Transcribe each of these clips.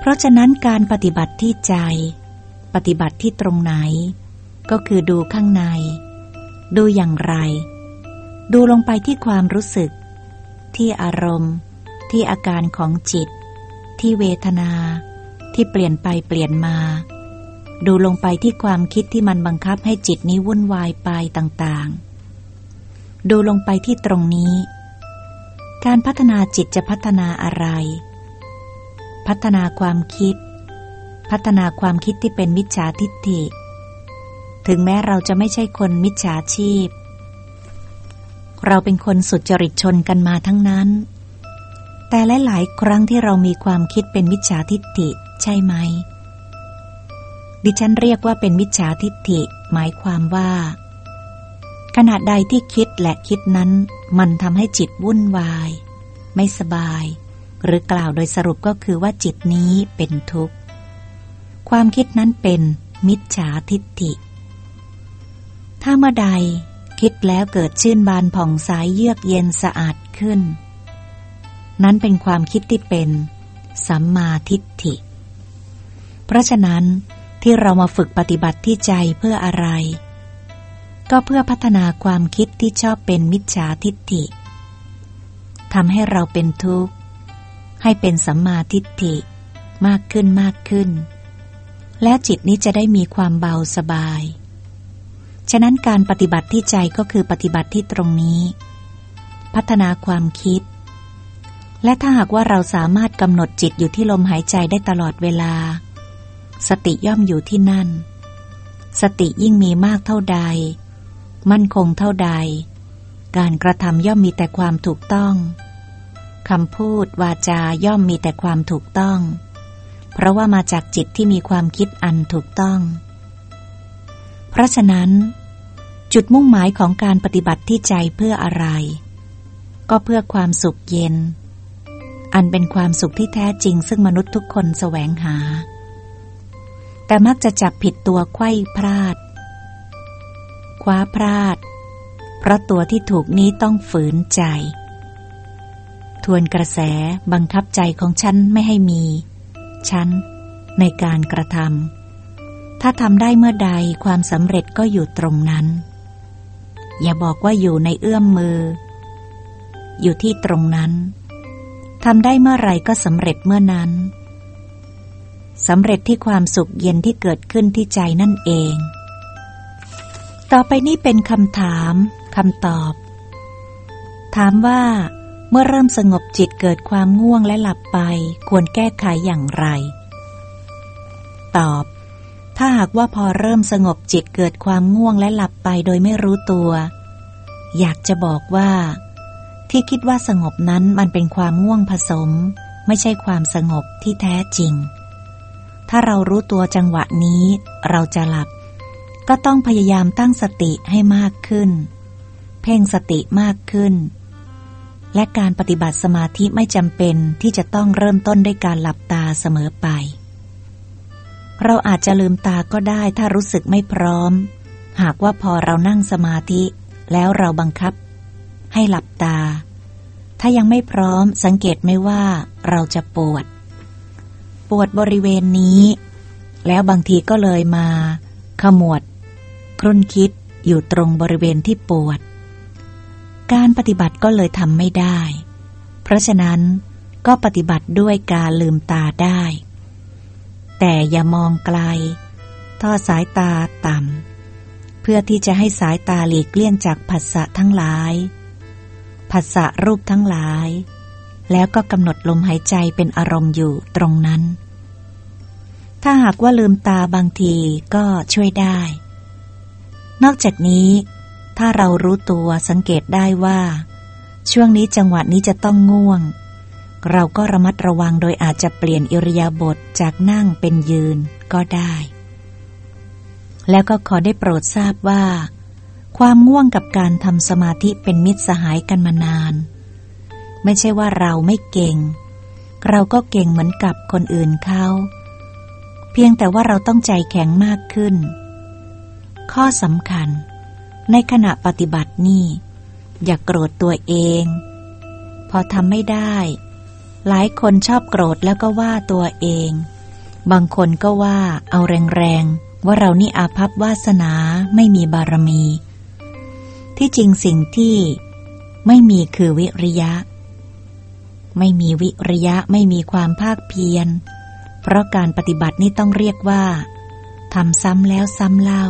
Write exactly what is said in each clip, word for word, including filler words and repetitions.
ราะฉะนั้นการปฏิบัติที่ใจปฏิบัติที่ตรงไหนก็คือดูข้างในดูอย่างไรดูลงไปที่ความรู้สึกที่อารมณ์ที่อาการของจิตที่เวทนาที่เปลี่ยนไปเปลี่ยนมาดูลงไปที่ความคิดที่มันบังคับให้จิตนี้วุ่นวายไปต่างๆดูลงไปที่ตรงนี้การพัฒนาจิตจะพัฒนาอะไรพัฒนาความคิดพัฒนาความคิดที่เป็นมิจฉาทิฏฐิถึงแม้เราจะไม่ใช่คนมิจฉาชีพเราเป็นคนสุจริตชนกันมาทั้งนั้นแต่หลายๆครั้งที่เรามีความคิดเป็นมิจฉาทิฏฐิใช่ไหมดิฉันเรียกว่าเป็นมิจฉาทิฏฐิหมายความว่าขณะใดที่คิดและคิดนั้นมันทำให้จิตวุ่นวายไม่สบายหรือกล่าวโดยสรุปก็คือว่าจิตนี้เป็นทุกข์ความคิดนั้นเป็นมิจฉาทิฏฐิถ้าเมื่อใดคิดแล้วเกิดชื่นบานผ่องใสเยือกเย็นสะอาดขึ้นนั้นเป็นความคิดที่เป็นสัมมาทิฏฐิเพราะฉะนั้นที่เรามาฝึกปฏิบัติที่ใจเพื่ออะไรก็เพื่อพัฒนาความคิดที่ชอบเป็นมิจฉาทิฏฐิทำให้เราเป็นทุกข์ให้เป็นสัมมาทิฏฐิมากขึ้นมากขึ้นแล้วจิตนี้จะได้มีความเบาสบายฉะนั้นการปฏิบัติที่ใจก็คือปฏิบัติที่ตรงนี้พัฒนาความคิดและถ้าหากว่าเราสามารถกำหนดจิตอยู่ที่ลมหายใจได้ตลอดเวลาสติย่อมอยู่ที่นั่นสติยิ่งมีมากเท่าใดมั่นคงเท่าใดการกระทำย่อมมีแต่ความถูกต้องคำพูดวาจาย่อมมีแต่ความถูกต้องเพราะว่ามาจากจิตที่มีความคิดอันถูกต้องเพราะฉะนั้นจุดมุ่งหมายของการปฏิบัติที่ใจเพื่ออะไรก็เพื่อความสุขเย็นอันเป็นความสุขที่แท้จริงซึ่งมนุษย์ทุกคนแสวงหาแต่มักจะจับผิดตัวไขว้พลาดคว้าพลาดเพราะตัวที่ถูกนี้ต้องฝืนใจทวนกระแสบังคับใจของฉันไม่ให้มีฉันในการกระทำถ้าทำได้เมื่อใดความสำเร็จก็อยู่ตรงนั้นอย่าบอกว่าอยู่ในเอื้อมมืออยู่ที่ตรงนั้นทำได้เมื่อไรก็สำเร็จเมื่อนั้นสำเร็จที่ความสุขเย็นที่เกิดขึ้นที่ใจนั่นเองต่อไปนี้เป็นคำถามคำตอบถามว่าเมื่อเริ่มสงบจิตเกิดความง่วงและหลับไปควรแก้ไขอย่างไรตอบถ้าหากว่าพอเริ่มสงบจิตเกิดความง่วงและหลับไปโดยไม่รู้ตัวอยากจะบอกว่าที่คิดว่าสงบนั้นมันเป็นความง่วงผสมไม่ใช่ความสงบที่แท้จริงถ้าเรารู้ตัวจังหวะนี้เราจะหลับก็ต้องพยายามตั้งสติให้มากขึ้นเพ่งสติมากขึ้นและการปฏิบัติสมาธิไม่จำเป็นที่จะต้องเริ่มต้นด้วยการหลับตาเสมอไปเราอาจจะลืมตาก็ได้ถ้ารู้สึกไม่พร้อมหากว่าพอเรานั่งสมาธิแล้วเราบังคับให้หลับตาถ้ายังไม่พร้อมสังเกตไหมว่าเราจะปวดปวดบริเวณนี้แล้วบางทีก็เลยมาขมวดครุ่นคิดอยู่ตรงบริเวณที่ปวดการปฏิบัติก็เลยทำไม่ได้เพราะฉะนั้นก็ปฏิบัติด้วยการลืมตาได้แต่อย่ามองไกลทอดสายตาต่ำเพื่อที่จะให้สายตาหลีกเลี่ยงจากผัสสะทั้งหลายผัสสะรูปทั้งหลายแล้วก็กำหนดลมหายใจเป็นอารมณ์อยู่ตรงนั้นถ้าหากว่าลืมตาบางทีก็ช่วยได้นอกจากนี้ถ้าเรารู้ตัวสังเกตได้ว่าช่วงนี้จังหวะนี้จะต้องง่วงเราก็ระมัดระวังโดยอาจจะเปลี่ยนอิริยาบถจากนั่งเป็นยืนก็ได้แล้วก็ขอได้โปรดทราบว่าความง่วงกับการทำสมาธิเป็นมิตรสหายกันมานานไม่ใช่ว่าเราไม่เก่งเราก็เก่งเหมือนกับคนอื่นเขาเพียงแต่ว่าเราต้องใจแข็งมากขึ้นข้อสำคัญในขณะปฏิบัตินี่อย่าโกรธตัวเองพอทำไม่ได้หลายคนชอบโกรธแล้วก็ว่าตัวเองบางคนก็ว่าเอาแรงๆว่าเรานี่อาภัพวาสนาไม่มีบารมีที่จริงสิ่งที่ไม่มีคือวิริยะไม่มีวิริยะไม่มีความภาคเพียรเพราะการปฏิบัตินี่ต้องเรียกว่าทำซ้ำแล้วซ้ำเล่า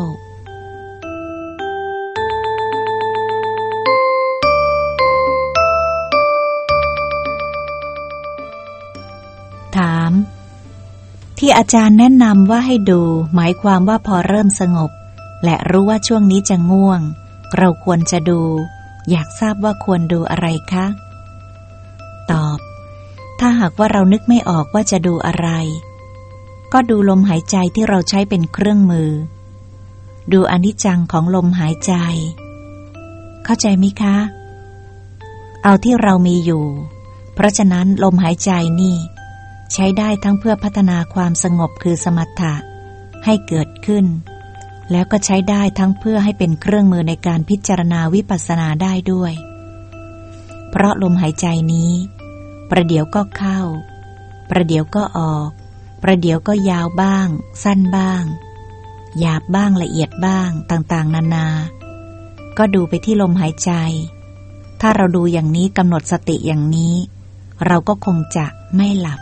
ถามที่อาจารย์แนะนำว่าให้ดูหมายความว่าพอเริ่มสงบและรู้ว่าช่วงนี้จะง่วงเราควรจะดูอยากทราบว่าควรดูอะไรคะตอบถ้าหากว่าเรานึกไม่ออกว่าจะดูอะไรก็ดูลมหายใจที่เราใช้เป็นเครื่องมือดูอนิจจังของลมหายใจเข้าใจไหมคะเอาที่เรามีอยู่เพราะฉะนั้นลมหายใจนี่ใช้ได้ทั้งเพื่อพัฒนาความสงบคือสมถะให้เกิดขึ้นแล้วก็ใช้ได้ทั้งเพื่อให้เป็นเครื่องมือในการพิจารณาวิปัสสนาได้ด้วยเพราะลมหายใจนี้ประเดี๋ยวก็เข้าประเดี๋ยวก็ออกประเดี๋ยวก็ยาวบ้างสั้นบ้างหยาบบ้างละเอียดบ้างต่างๆนานาก็ดูไปที่ลมหายใจถ้าเราดูอย่างนี้กำหนดสติอย่างนี้เราก็คงจะไม่หลับ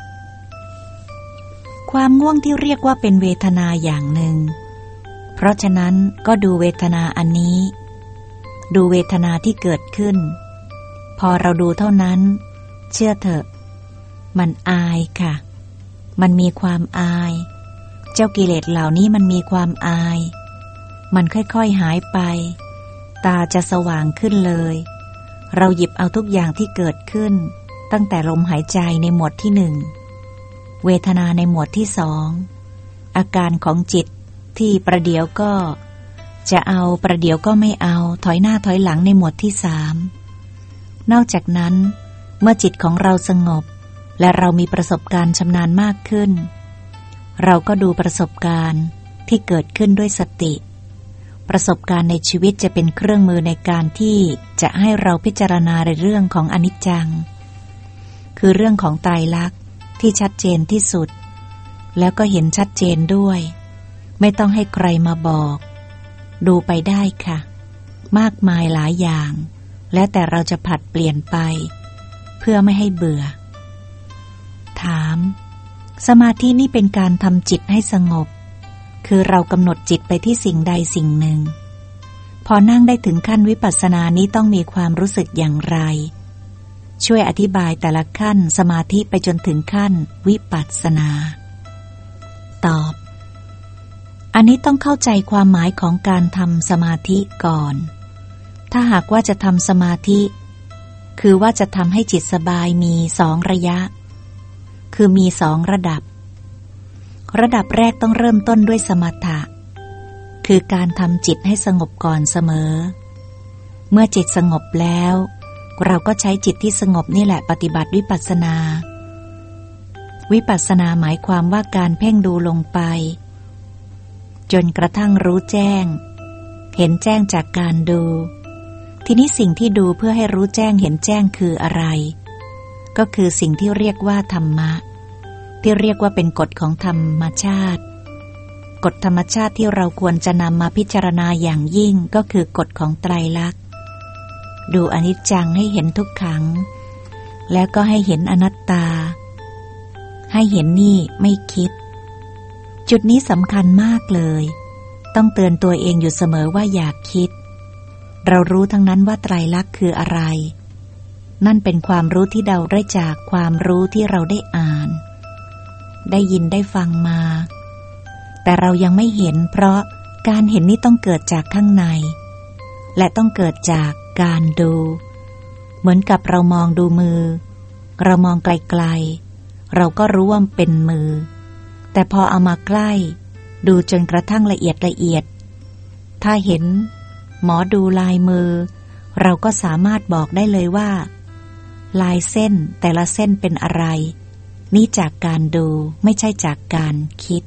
ความง่วงที่เรียกว่าเป็นเวทนาอย่างหนึ่งเพราะฉะนั้นก็ดูเวทนาอันนี้ดูเวทนาที่เกิดขึ้นพอเราดูเท่านั้นเชื่อเถอะมันอายค่ะมันมีความอายเจ้ากิเลสเหล่านี้มันมีความอายมันค่อยๆหายไปตาจะสว่างขึ้นเลยเราหยิบเอาทุกอย่างที่เกิดขึ้นตั้งแต่ลมหายใจในหมวดที่หนึ่งเวทนาในหมวดที่สองอาการของจิตที่ประเดี๋ยวก็จะเอาประเดี๋ยวก็ไม่เอาถอยหน้าถอยหลังในหมวดที่สามนอกจากนั้นเมื่อจิตของเราสงบและเรามีประสบการณ์ชำนาญมากขึ้นเราก็ดูประสบการณ์ที่เกิดขึ้นด้วยสติประสบการณ์ในชีวิตจะเป็นเครื่องมือในการที่จะให้เราพิจารณาในเรื่องของอนิจจังคือเรื่องของไตรลักษณ์ที่ชัดเจนที่สุดแล้วก็เห็นชัดเจนด้วยไม่ต้องให้ใครมาบอกดูไปได้ค่ะมากมายหลายอย่างแล้วแต่เราจะผัดเปลี่ยนไปเพื่อไม่ให้เบื่อถามสมาธินี่เป็นการทำจิตให้สงบคือเรากำหนดจิตไปที่สิ่งใดสิ่งหนึ่งพอนั่งได้ถึงขั้นวิปัสสนานี้ต้องมีความรู้สึกอย่างไรช่วยอธิบายแต่ละขั้นสมาธิไปจนถึงขั้นวิปัสสนาตอบอันนี้ต้องเข้าใจความหมายของการทำสมาธิก่อนถ้าหากว่าจะทำสมาธิคือว่าจะทำให้จิตสบายมีสองระยะคือมีสองระดับระดับแรกต้องเริ่มต้นด้วยสมถะคือการทำจิตให้สงบก่อนเสมอเมื่อจิตสงบแล้วเราก็ใช้จิตที่สงบนี่แหละปฏิบัติวิปัสสนาวิปัสสนาหมายความว่าการเพ่งดูลงไปจนกระทั่งรู้แจ้งเห็นแจ้งจากการดูทีนี้สิ่งที่ดูเพื่อให้รู้แจ้งเห็นแจ้งคืออะไรก็คือสิ่งที่เรียกว่าธรรมะที่เรียกว่าเป็นกฎของธรรมชาติกฎธรรมชาติที่เราควรจะนำมาพิจารณาอย่างยิ่งก็คือกฎของไตรลักษณ์ดูอนิจจังให้เห็นทุกขังแล้วก็ให้เห็นอนัตตาให้เห็นนี่ไม่คิดจุดนี้สำคัญมากเลยต้องเตือนตัวเองอยู่เสมอว่าอย่าคิดเรารู้ทั้งนั้นว่าไตรลักษณ์คืออะไรนั่นเป็นความรู้ที่เราได้จากความรู้ที่เราได้อ่านได้ยินได้ฟังมาแต่เรายังไม่เห็นเพราะการเห็นนี้ต้องเกิดจากข้างในและต้องเกิดจากการดูเหมือนกับเรามองดูมือเรามองไกลๆเราก็รู้ว่าเป็นมือแต่พอเอามาใกล้ดูจนกระทั่งละเอียดละเอียดถ้าเห็นหมอดูลายมือเราก็สามารถบอกได้เลยว่าลายเส้นแต่ละเส้นเป็นอะไรนี่จากการดูไม่ใช่จากการคิด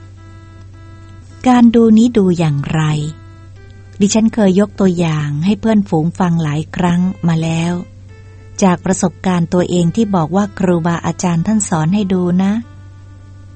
การดูนี้ดูอย่างไรดิฉันเคยยกตัวอย่างให้เพื่อนฝูงฟังหลายครั้งมาแล้วจากประสบการณ์ตัวเองที่บอกว่าครูบาอาจารย์ท่านสอนให้ดูนะ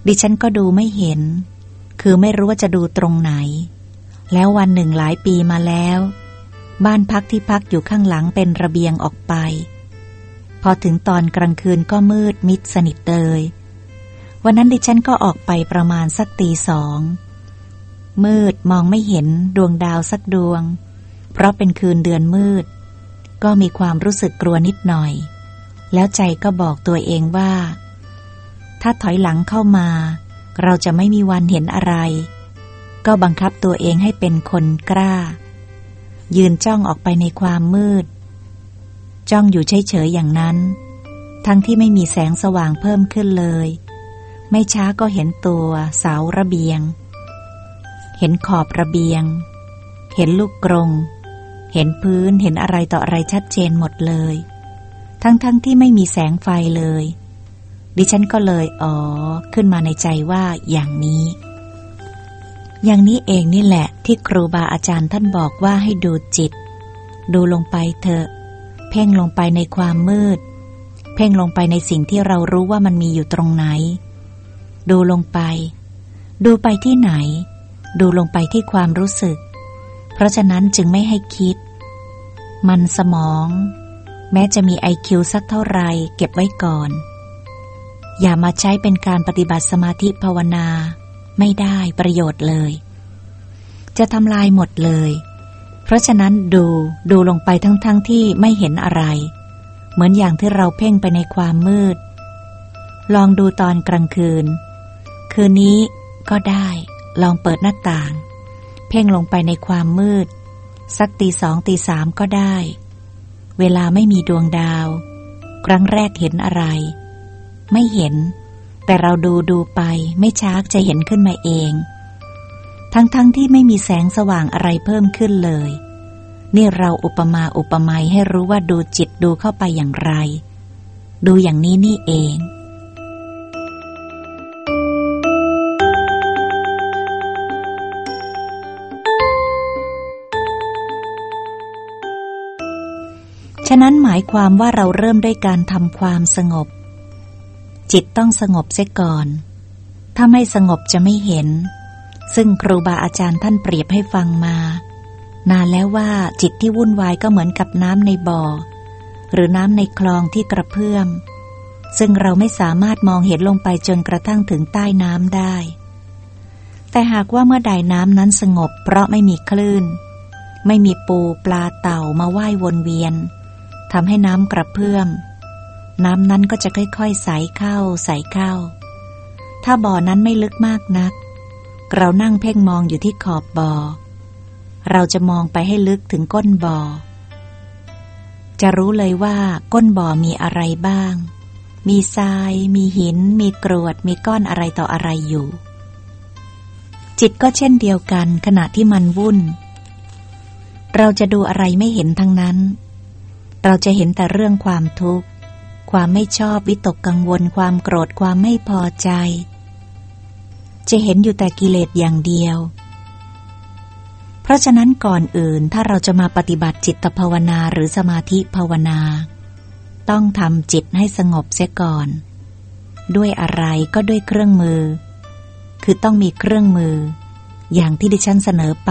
ดิฉันก็ดูไม่เห็นคือไม่รู้ว่าจะดูตรงไหนแล้ววันหนึ่งหลายปีมาแล้วบ้านพักที่พักอยู่ข้างหลังเป็นระเบียงออกไปพอถึงตอนกลางคืนก็มืดมิดสนิทเลยวันนั้นดิฉันก็ออกไปประมาณสักตีสองมืดมองไม่เห็นดวงดาวสักดวงเพราะเป็นคืนเดือนมืดก็มีความรู้สึกกลัวนิดหน่อยแล้วใจก็บอกตัวเองว่าถ้าถอยหลังเข้ามาเราจะไม่มีวันเห็นอะไรก็บังคับตัวเองให้เป็นคนกล้ายืนจ้องออกไปในความมืดจ้องอยู่เฉยๆอย่างนั้นทั้งที่ไม่มีแสงสว่างเพิ่มขึ้นเลยไม่ช้าก็เห็นตัวเสาระเบียงเห็นขอบระเบียงเห็นลูกกรงเห็นพื้นเห็นอะไรต่ออะไรชัดเจนหมดเลยทั้งๆ ท, ที่ไม่มีแสงไฟเลยดิฉันก็เลยอ๋อขึ้นมาในใจว่าอย่างนี้อย่างนี้เองนี่แหละที่ครูบาอาจารย์ท่านบอกว่าให้ดูจิตดูลงไปเถอะเพ่งลงไปในความมืดเพ่งลงไปในสิ่งที่เรารู้ว่ามันมีอยู่ตรงไหนดูลงไปดูไปที่ไหนดูลงไปที่ความรู้สึกเพราะฉะนั้นจึงไม่ให้คิดมันสมองแม้จะมี ไอ คิว สักเท่าไรเก็บไว้ก่อนอย่ามาใช้เป็นการปฏิบัติสมาธิภาวนาไม่ได้ประโยชน์เลยจะทำลายหมดเลยเพราะฉะนั้นดูดูลงไปทั้งๆ ท, ที่ไม่เห็นอะไรเหมือนอย่างที่เราเพ่งไปในความมืดลองดูตอนกลางคืนคืนนี้ก็ได้ลองเปิดหน้าต่างเพ่งลงไปในความมืดสักตีสองตีสามก็ได้เวลาไม่มีดวงดาวครั้งแรกเห็นอะไรไม่เห็นแต่เราดูดูไปไม่ช้าจะเห็นขึ้นมาเองทั้งๆ ท, ที่ไม่มีแสงสว่างอะไรเพิ่มขึ้นเลยนี่เราอุปมาอุปไมยให้รู้ว่าดูจิตดูเข้าไปอย่างไรดูอย่างนี้นี่เองฉะนั้นหมายความว่าเราเริ่มด้วยการทำความสงบจิตต้องสงบเสียก่อนถ้าไม่สงบจะไม่เห็นซึ่งครูบาอาจารย์ท่านเปรียบให้ฟังมานานแล้วว่าจิตที่วุ่นวายก็เหมือนกับน้ำในบ่อหรือน้ำในคลองที่กระเพื่อมซึ่งเราไม่สามารถมองเห็นลงไปจนกระทั่งถึงใต้น้ำได้แต่หากว่าเมื่อใดน้ำนั้นสงบเพราะไม่มีคลื่นไม่มีปูปลาเต่ามาว่ายวนเวียนทำให้น้ำกระเพื่อมน้ำนั้นก็จะค่อยๆใสเข้าใสเข้าถ้าบ่อนั้นไม่ลึกมากนักเรานั่งเพ่งมองอยู่ที่ขอบบ่อเราจะมองไปให้ลึกถึงก้นบ่อจะรู้เลยว่าก้นบ่อมีอะไรบ้างมีทรายมีหินมีกรวดมีก้อนอะไรต่ออะไรอยู่จิตก็เช่นเดียวกันขณะที่มันวุ่นเราจะดูอะไรไม่เห็นทั้งนั้นเราจะเห็นแต่เรื่องความทุกข์ความไม่ชอบวิตกกังวลความโกรธความไม่พอใจจะเห็นอยู่แต่กิเลสอย่างเดียวเพราะฉะนั้นก่อนอื่นถ้าเราจะมาปฏิบัติจิตภาวนาหรือสมาธิภาวนาต้องทำจิตให้สงบเสียก่อนด้วยอะไรก็ด้วยเครื่องมือคือต้องมีเครื่องมืออย่างที่ดิฉันเสนอไป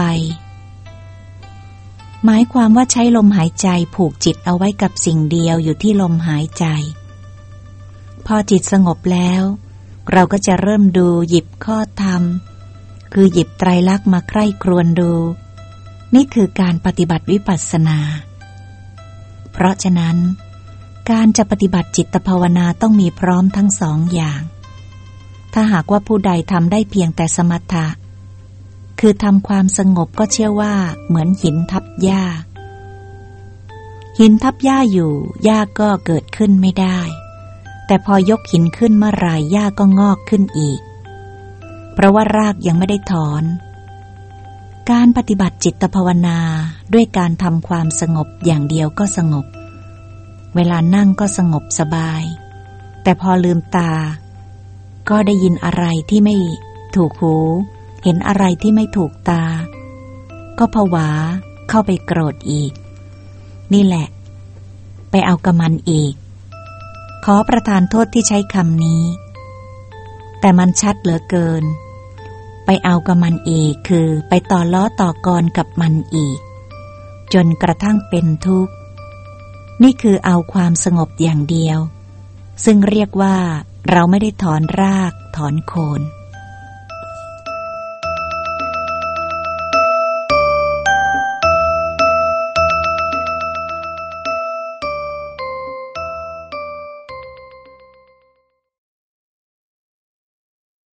หมายความว่าใช้ลมหายใจผูกจิตเอาไว้กับสิ่งเดียวอยู่ที่ลมหายใจพอจิตสงบแล้วเราก็จะเริ่มดูหยิบข้อธรรมคือหยิบไตรลักษณ์มาใคร่ครวญดูนี่คือการปฏิบัติวิปัสสนาเพราะฉะนั้นการจะปฏิบัติจิตภาวนาต้องมีพร้อมทั้งสองอย่างถ้าหากว่าผู้ใดทำได้เพียงแต่สมถะคือทำความสงบก็เชื่อว่าเหมือนหินทับหญ้าหินทับหญ้าอยู่หญ้าก็เกิดขึ้นไม่ได้แต่พอยกหินขึ้นเมื่อไหร่หญ้าก็งอกขึ้นอีกเพราะว่ารากยังไม่ได้ถอนการปฏิบัติจิตภาวนาด้วยการทำความสงบอย่างเดียวก็สงบเวลานั่งก็สงบสบายแต่พอลืมตาก็ได้ยินอะไรที่ไม่ถูกหูเห็นอะไรที่ไม่ถูกตาก็ผวาเข้าไปโกรธอีกนี่แหละไปเอากับมันอีกขอประทานโทษที่ใช้คำนี้แต่มันชัดเหลือเกินไปเอากับมันอีกคือไปต่อล้อต่อกรกับมันอีกจนกระทั่งเป็นทุกข์นี่คือเอาความสงบอย่างเดียวซึ่งเรียกว่าเราไม่ได้ถอนรากถอนโคน